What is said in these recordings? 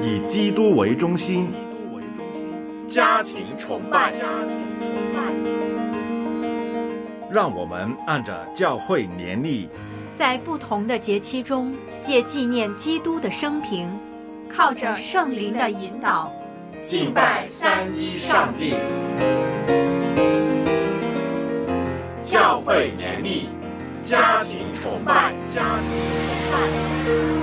以基督为中心， 家庭崇拜。 让我们按着教会年历， 在不同的节期中，借纪念基督的生平，靠着圣灵的引导， 敬拜三一上帝。教会年历，家庭崇拜，家庭崇拜。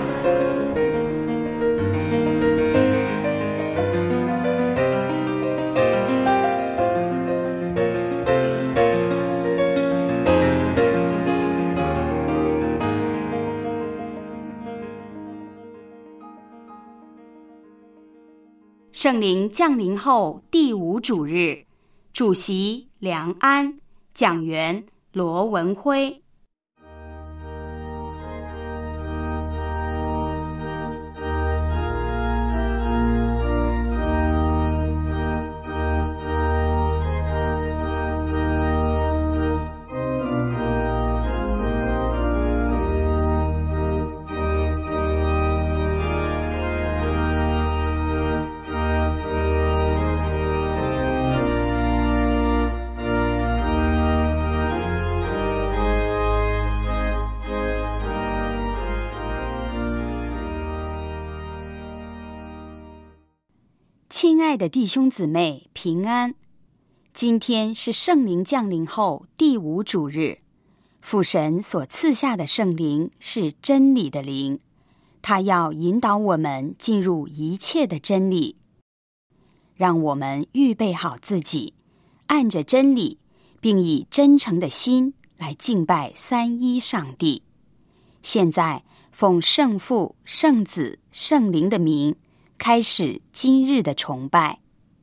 圣灵降临后第5主日，主席梁安，讲员罗文辉。亲爱的弟兄姊妹，平安！今天是圣灵降临后第5主日，父神所赐下的圣灵是真理的灵，他要引导我们进入一切的真理。让我们预备好自己，按着真理，并以真诚的心来敬拜三一上帝。现在，奉圣父、圣子、圣灵的名，开始今日的崇拜。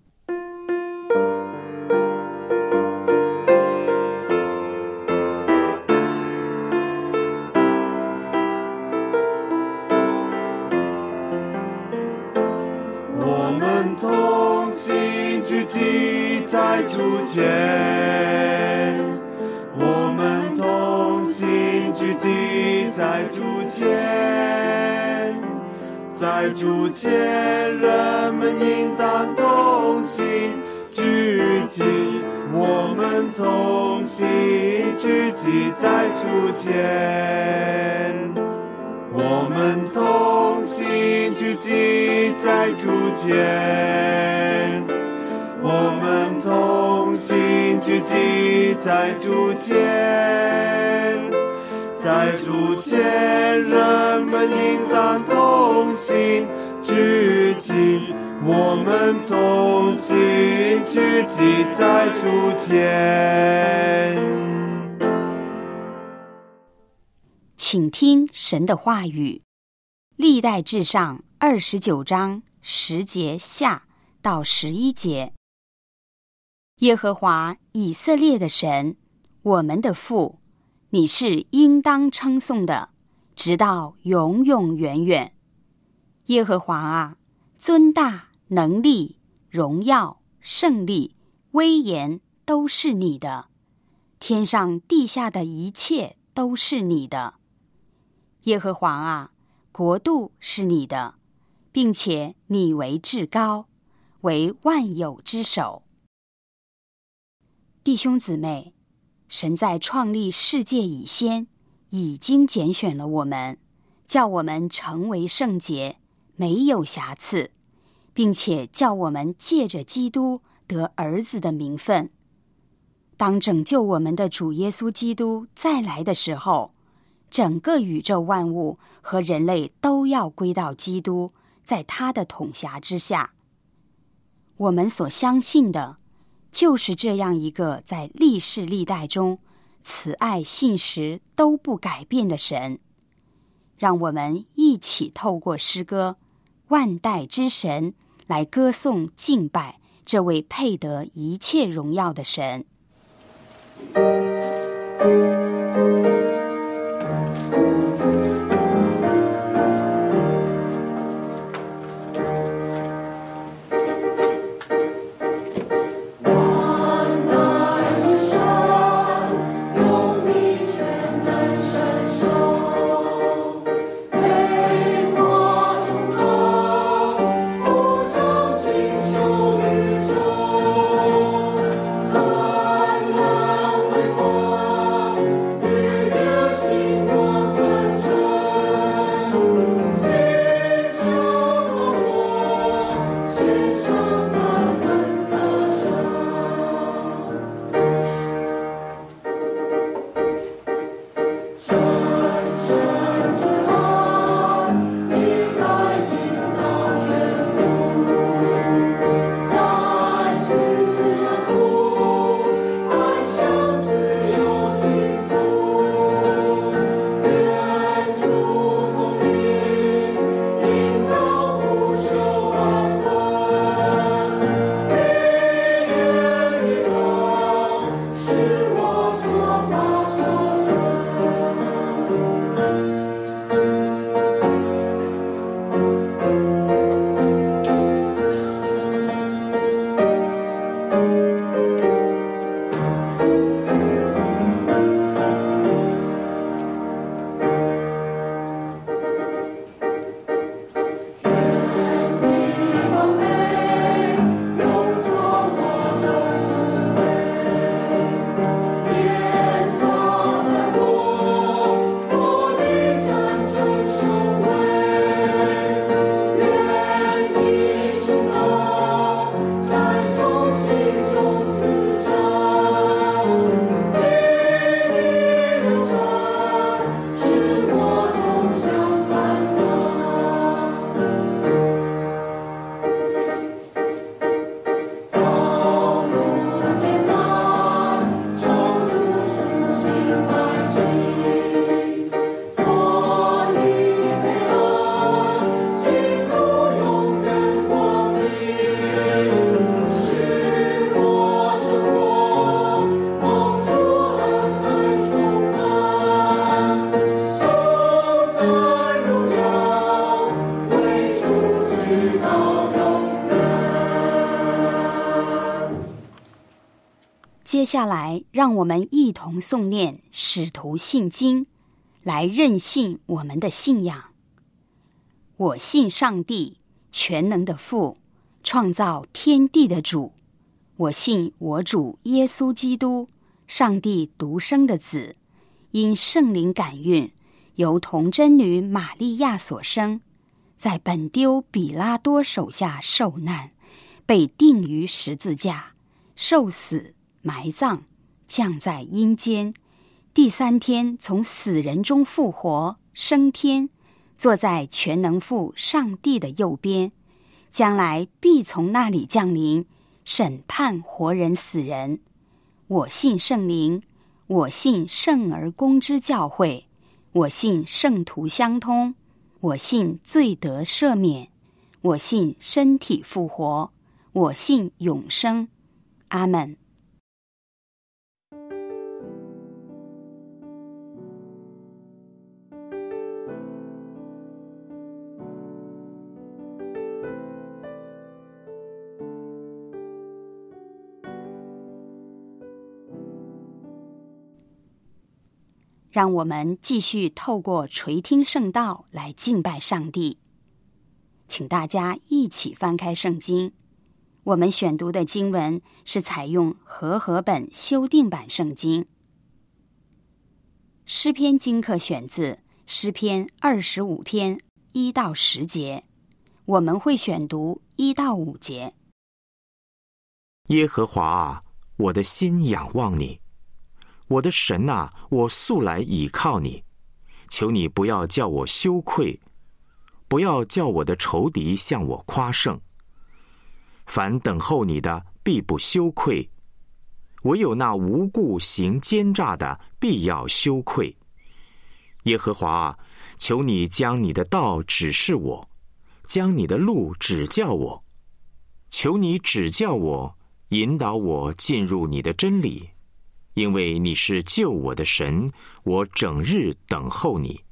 我们同心聚集在主前，我们同心聚集在主前，在主前，人们应当同心聚集。我们同心聚集在主前，我们同心聚集在主前，我们同心聚集在主前，在主前，人们应当同心聚集。我们同心聚集在主前。 请听神的话语，历代志上29章10节下到11节。耶和华以色列的神，我们的父，你是应当称颂的，直到永永远远。耶和华啊，尊大、能力、荣耀、胜利、威严都是你的，天上地下的一切都是你的。耶和华啊，国度是你的，并且你为至高，为万有之首。弟兄姊妹，神在创立世界以先，已经拣选了我们，叫我们成为圣洁，没有瑕疵，并且叫我们借着基督得儿子的名分。当拯救我们的主耶稣基督再来的时候，整个宇宙万物和人类都要归到基督，在他的统辖之下。我们所相信的，就是这样一个在历世历代中慈爱信实都不改变的神。让我们一起透过诗歌万代之神来歌颂敬拜这位配得一切荣耀的神。 接下来，让我们一同诵念使徒信经，来认信我们的信仰。我信上帝，全能的父，创造天地的主。我信我主耶稣基督，上帝独生的子，因圣灵感孕，由童贞女玛利亚所生，在本丢比拉多手下受难，被钉于十字架，受死，埋葬，降在阴间，第三天从死人中复活，升天，坐在全能父上帝的右边，将来必从那里降临，审判活人死人。我信圣灵，我信圣而公之教会，我信圣徒相通，我信罪得赦免，我信身体复活，我信永生。阿们。让我们继续透过垂听圣道来敬拜上帝。请大家一起翻开圣经，我们选读的经文是采用和合本修订版圣经。诗篇经课选自诗篇25篇1到10节，我们会选读1到5节。 耶和华啊，我的心仰望你。我的神啊，我素来倚靠你，求你不要叫我羞愧，不要叫我的仇敌向我夸胜。凡等候你的，必不羞愧；唯有那无故行奸诈的，必要羞愧。耶和华啊，求你将你的道指示我，将你的路指教我。求你指教我，引导我进入你的真理。因为你是救我的神，我整日等候你。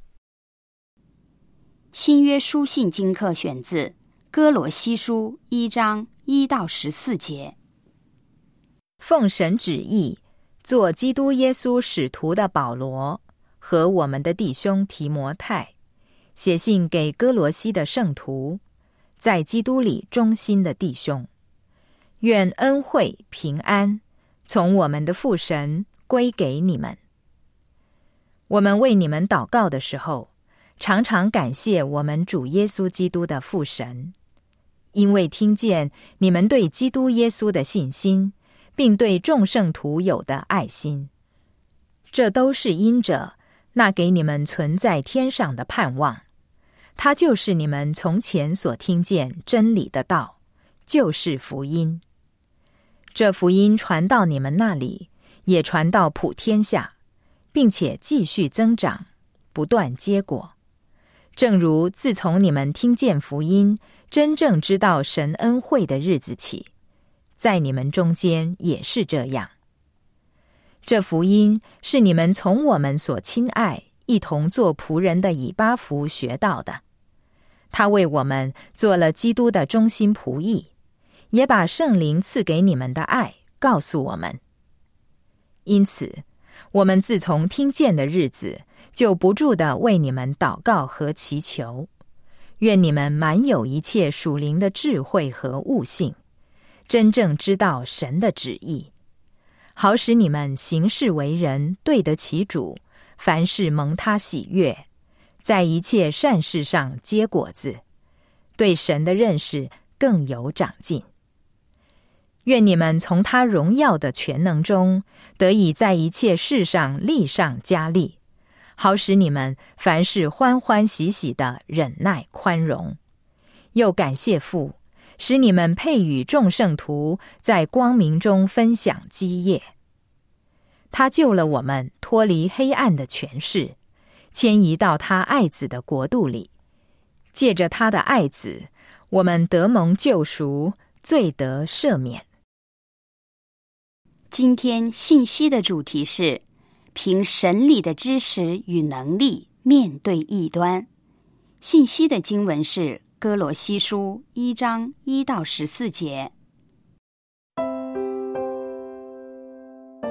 新约书信经课选自哥罗西书1章1到14节。 奉神旨意，做基督耶稣使徒的保罗和我们的弟兄提摩太，写信给哥罗西的圣徒，在基督里忠心的弟兄，愿恩惠平安从我们的父神归给你们。我们为你们祷告的时候，常常感谢我们主耶稣基督的父神，因为听见你们对基督耶稣的信心，并对众圣徒有的爱心。这都是因着那给你们存在天上的盼望，它就是你们从前所听见真理的道，就是福音。这福音传到你们那里，也传到普天下，并且继续增长，不断结果。正如自从你们听见福音，真正知道神恩惠的日子起，在你们中间也是这样。这福音是你们从我们所亲爱、一同做仆人的以巴弗学到的，他为我们做了基督的忠心仆役，也把圣灵赐给你们的爱告诉我们。因此，我们自从听见的日子，就不住地为你们祷告和祈求，愿你们满有一切属灵的智慧和悟性，真正知道神的旨意，好使你们行事为人对得起主，凡事蒙他喜悦，在一切善事上结果子，对神的认识更有长进。愿你们从他荣耀的全能中，得以在一切事上力上加力，好使你们凡事欢欢喜喜的忍耐宽容。又感谢父，使你们配与众圣徒在光明中分享基业。他救了我们脱离黑暗的权势，迁移到他爱子的国度里。借着他的爱子，我们得蒙救赎，罪得赦免。 今天信息的主题是凭神理的知识与能力面对异端。信息的经文是哥罗西书1章1到14节。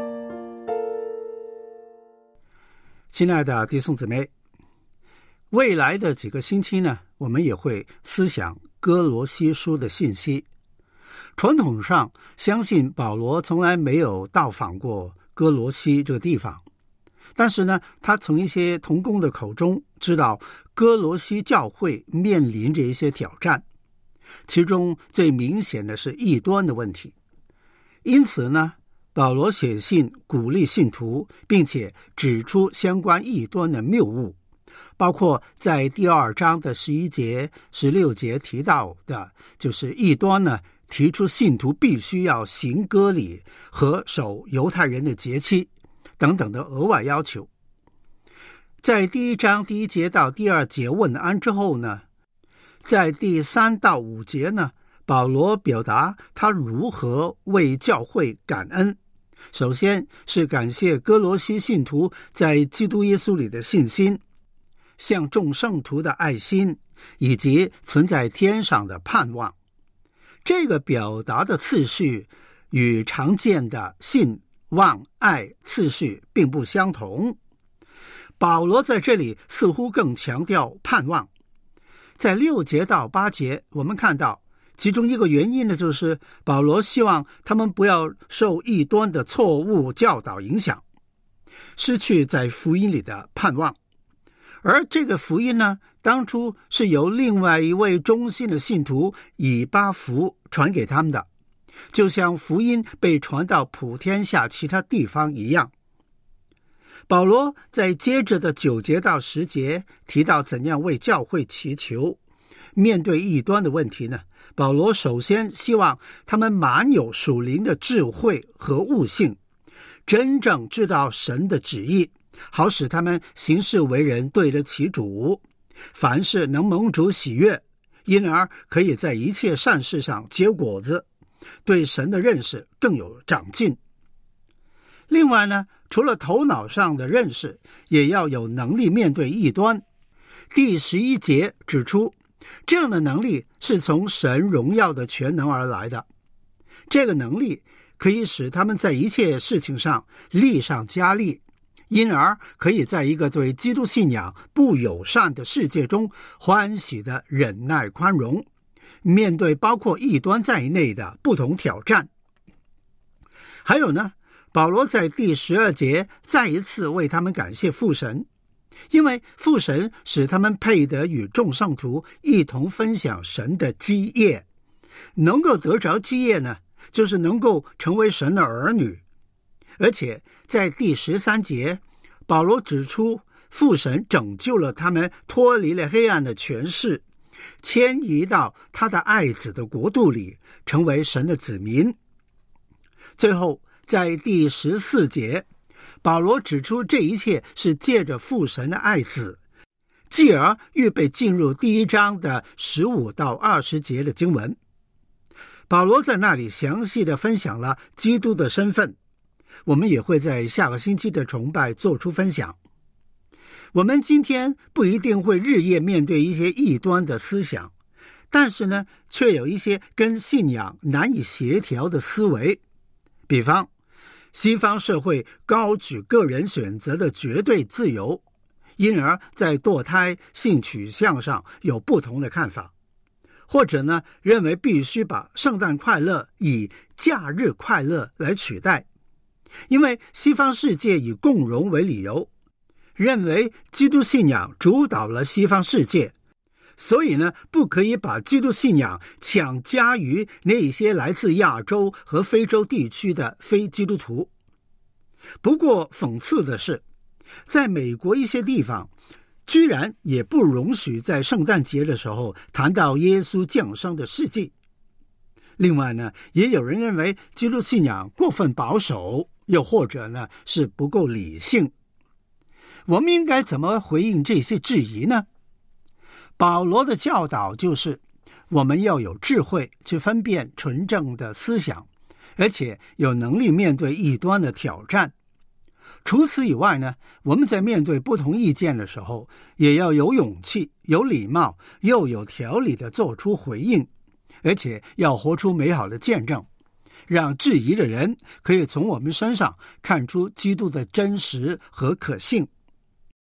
亲爱的弟兄姊妹，未来的几个星期呢，我们也会思想哥罗西书的信息。传统上相信保罗从来没有到访过哥罗西这个地方，但是呢，他从一些同工的口中知道哥罗西教会面临着一些挑战，其中最明显的是异端的问题。因此呢，保罗写信鼓励信徒，并且指出相关异端的谬误，包括在第2章的11节、16节提到的，就是异端呢提出信徒必须要行割礼和守犹太人的节期等等的额外要求。在第1章第1节到第2节问安之后呢，在第3到5节呢，保罗表达他如何为教会感恩。首先是感谢哥罗西信徒在基督耶稣里的信心，向众圣徒的爱心，以及存在天上的盼望。这个表达的次序与常见的信、望、爱次序并不相同。保罗在这里似乎更强调盼望。在6节到8节，我们看到其中一个原因呢，就是保罗希望他们不要受异端的错误教导影响，失去在福音里的盼望。而这个福音呢，当初是由另外一位忠心的信徒以巴弗传给他们的，就像福音被传到普天下其他地方一样。保罗在接着的9节到10节提到怎样为教会祈求。面对异端的问题呢，保罗首先希望他们满有属灵的智慧和悟性，真正知道神的旨意，好使他们行事为人对得起主，凡事能蒙主喜悦，因而可以在一切善事上结果子，对神的认识更有长进。另外呢，除了头脑上的认识，也要有能力面对异端。第11节指出，这样的能力是从神荣耀的全能而来的，这个能力可以使他们在一切事情上力上加力，因而可以在一个对基督信仰不友善的世界中欢喜的忍耐宽容，面对包括异端在内的不同挑战。还有呢，保罗在第12节再一次为他们感谢父神，因为父神使他们配得与众圣徒一同分享神的基业。能够得着基业呢，就是能够成为神的儿女。而且在第13节，保罗指出父神拯救了他们，脱离了黑暗的权势，迁移到他的爱子的国度里，成为神的子民。最后在第14节，保罗指出这一切是借着父神的爱子，继而预备进入第1章的15到20节的经文。保罗在那里详细的分享了基督的身份，我们也会在下个星期的崇拜做出分享。我们今天不一定会日夜面对一些异端的思想，但是呢，却有一些跟信仰难以协调的思维。比方，西方社会高举个人选择的绝对自由，因而在堕胎、性取向上有不同的看法。或者呢，认为必须把圣诞快乐以假日快乐来取代，因为西方世界以共荣为理由，认为基督信仰主导了西方世界，所以呢，不可以把基督信仰强加于那些来自亚洲和非洲地区的非基督徒。不过讽刺的是，在美国一些地方居然也不容许在圣诞节的时候谈到耶稣降生的事迹。另外呢，也有人认为基督信仰过分保守，又或者呢是不够理性。我们应该怎么回应这些质疑呢？保罗的教导就是我们要有智慧去分辨纯正的思想，而且有能力面对异端的挑战。除此以外呢，我们在面对不同意见的时候，也要有勇气、有礼貌，又有条理地做出回应，而且要活出美好的见证，让质疑的人可以从我们身上看出基督的真实和可信。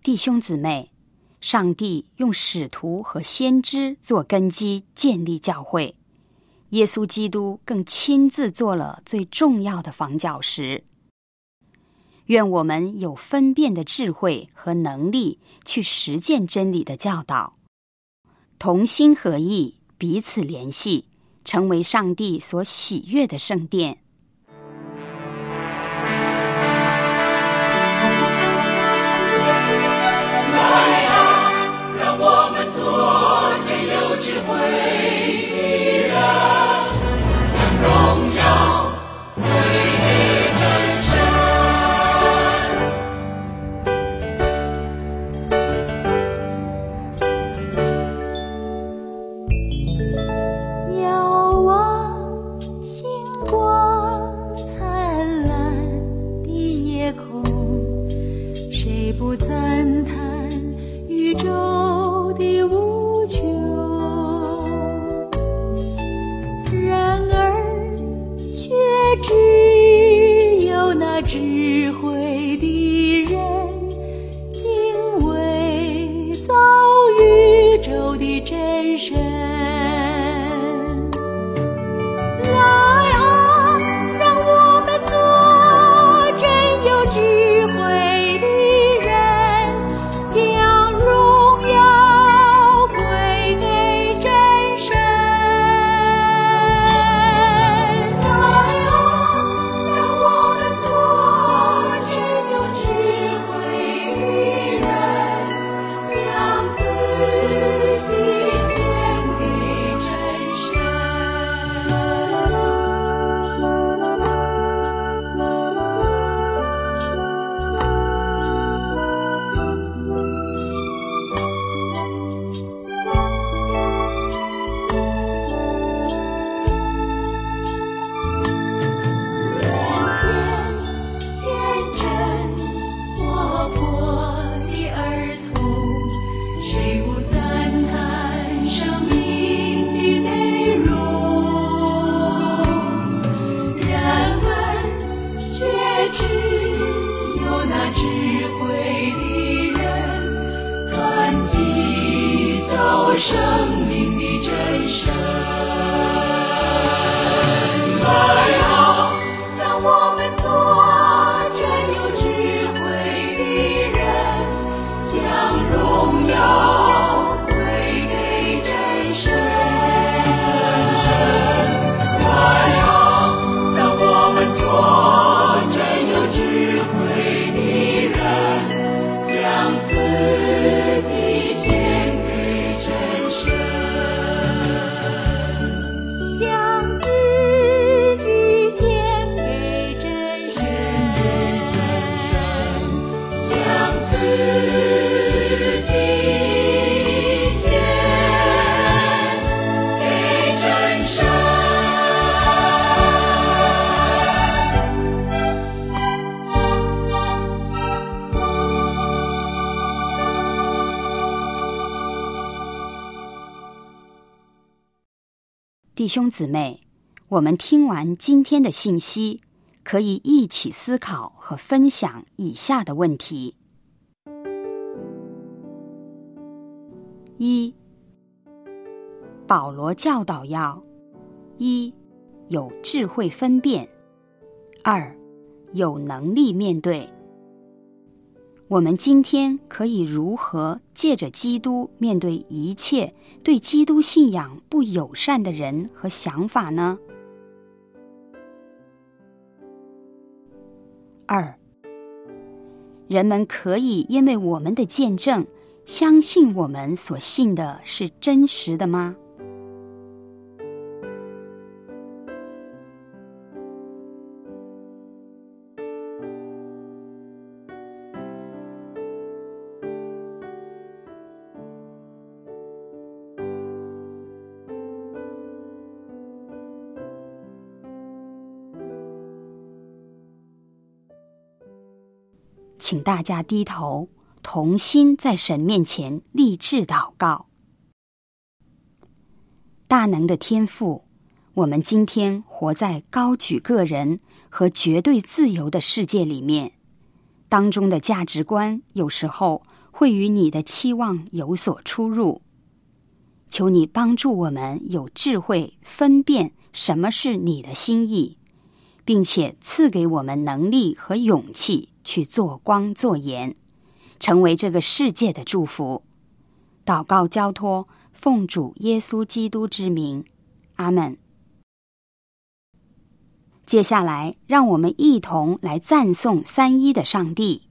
弟兄姊妹，上帝用使徒和先知做根基建立教会，耶稣基督更亲自做了最重要的房角石。愿我们有分辨的智慧和能力去实践真理的教导，同心合意，彼此联系，成为上帝所喜悦的圣殿。弟兄姊妹，我们听完今天的信息，可以一起思考和分享以下的问题：一、保罗教导要：一、有智慧分辨；二、有能力面对。我们今天可以如何借着基督面对一切对基督信仰不友善的人和想法呢？二、人们可以因为我们的见证，相信我们所信的是真实的吗？请大家低头，同心在神面前立志祷告。大能的天父，我们今天活在高举个人和绝对自由的世界里面，当中的价值观有时候会与你的期望有所出入。求你帮助我们有智慧分辨什么是你的心意，并且赐给我们能力和勇气去做光做盐，成为这个世界的祝福。祷告交托，奉主耶稣基督之名，阿们。接下来，让我们一同来赞颂三一的上帝。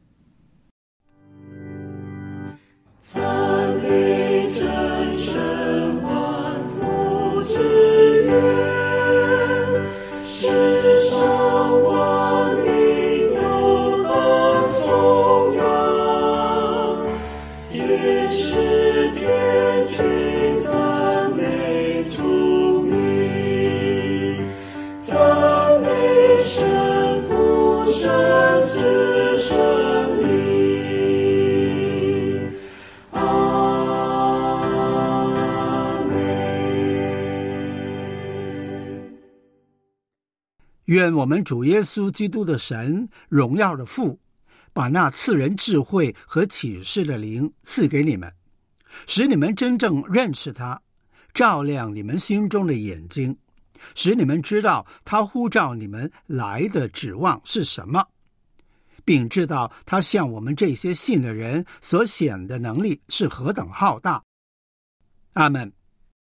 赞美真神万福之源，世上万民都当颂扬，也是天君赞美主名，赞美神父神子神灵。 愿我们主耶稣基督的神，荣耀的父，把那赐人智慧和启示的灵赐给你们，使你们真正认识他，照亮你们心中的眼睛，使你们知道他呼召你们来的指望是什么，并知道他向我们这些信的人所显的能力是何等浩大。阿们。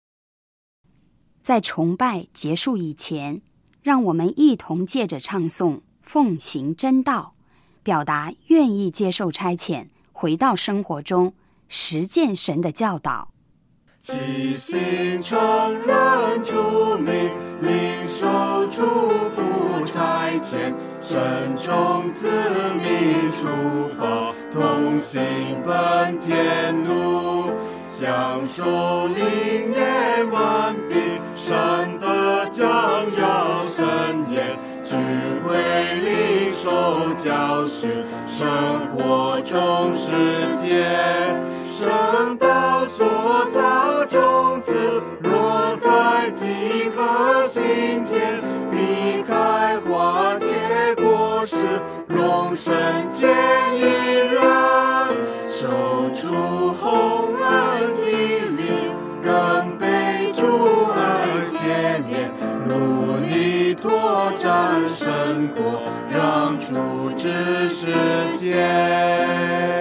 在崇拜结束以前，让我们一同借着唱诵奉行真道，表达愿意接受差遣，回到生活中实践神的教导。 即心承认主名，领受祝福差遣，慎重自命出发，同行奔天路，享受灵验完毕，善的将要深研，聚会领受教训，生活中实践，圣道所撒种子，落在饥渴心田，必开花结果实，荣神见一人，受主洪恩激励，更被主爱牵连，努力拓展神国，让主旨实现。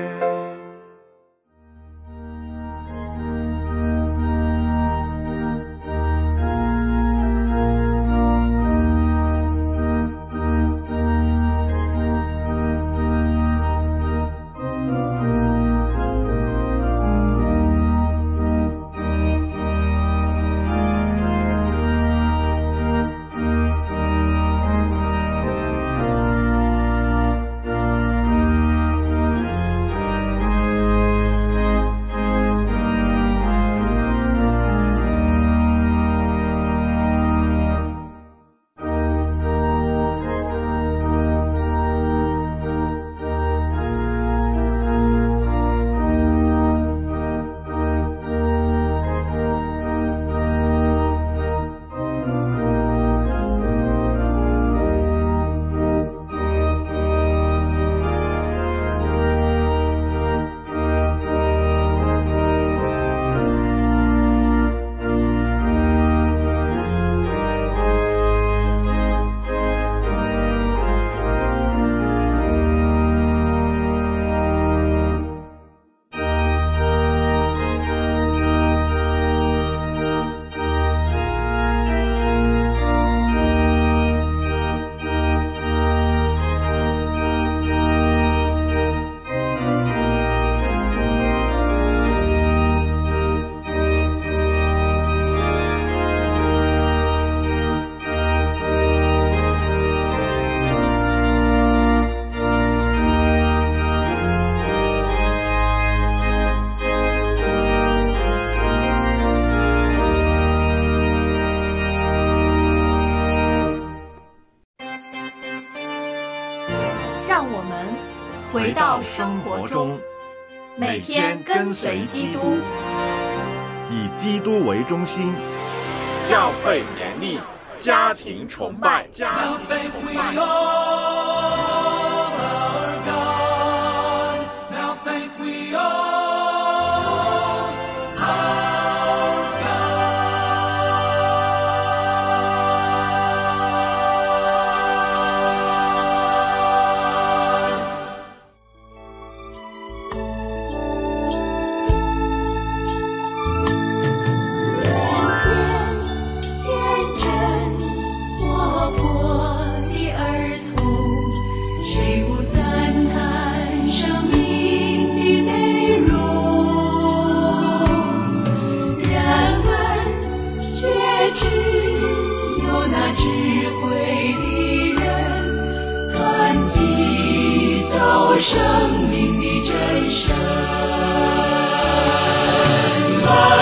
回到生活中，每天跟随基督， 以基督为中心， 教会年历，家庭崇拜，家庭崇拜。 生命的真神。